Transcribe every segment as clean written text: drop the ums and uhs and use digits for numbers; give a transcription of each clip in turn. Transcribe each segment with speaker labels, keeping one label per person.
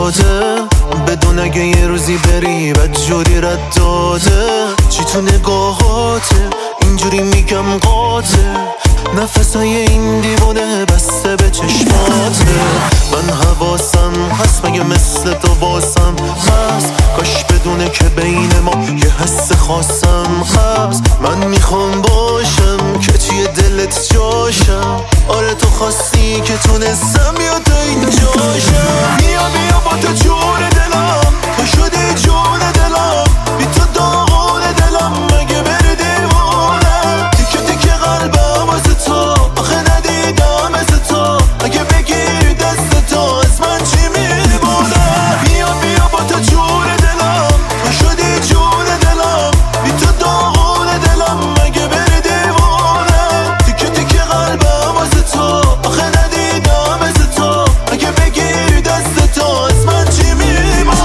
Speaker 1: داده، بدون اگه یه روزی بری بدجوری رد داده. چی تو نگاهاته اینجوری میگم قاطع، نفسای این دیوانه بسته به چشماته. من حواسم هست مگه مثل تو واسم هست، کاش بدونه که بین ما یه حس خاصم هست. من میخوام باشم که توی دلت جاشم، آره تو خواستی که تونستم یا تا اینجاشم. بیا با تو جون دلم، تو شدی جون دلم، بی تو داغون دلم مگه بری دیوانم. تیکه تیکه قلبم واسه تو، آخه ندیدم از تو، اگه بگیری دست تو از من چی میمونه. بیا با تو جون دلم، تو شدی جون دلم، بی تو داغون دلم مگه بری دیوانم. تیکه تیکه قلبم واسه تو، آخه ندیدم از تو، اگه بگیری دست تو از من چی میمونه.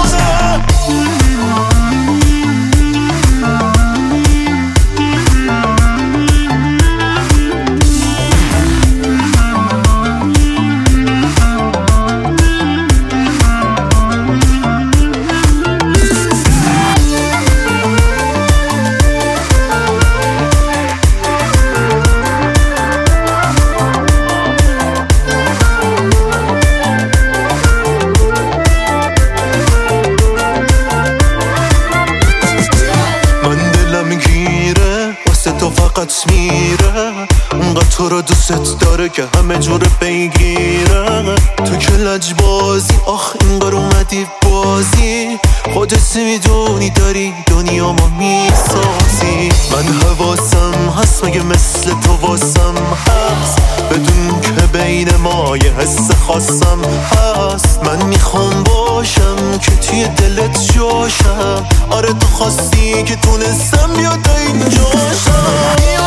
Speaker 1: تو فقط میره، اونقدر تو رو دوست داره که همه جور بگیره. تو که لجبازی آخ اینقدر اومدی بازی، خودت میدونی داری دنیا ما میسازی. من حواسم هست مگه مثل تو واسم هست، بدون که بین ما یه حس خاصم هست. من میخوام باشم که توی دلت جاشم، آره تو خواستی که تونستم یا تا اینجاشم.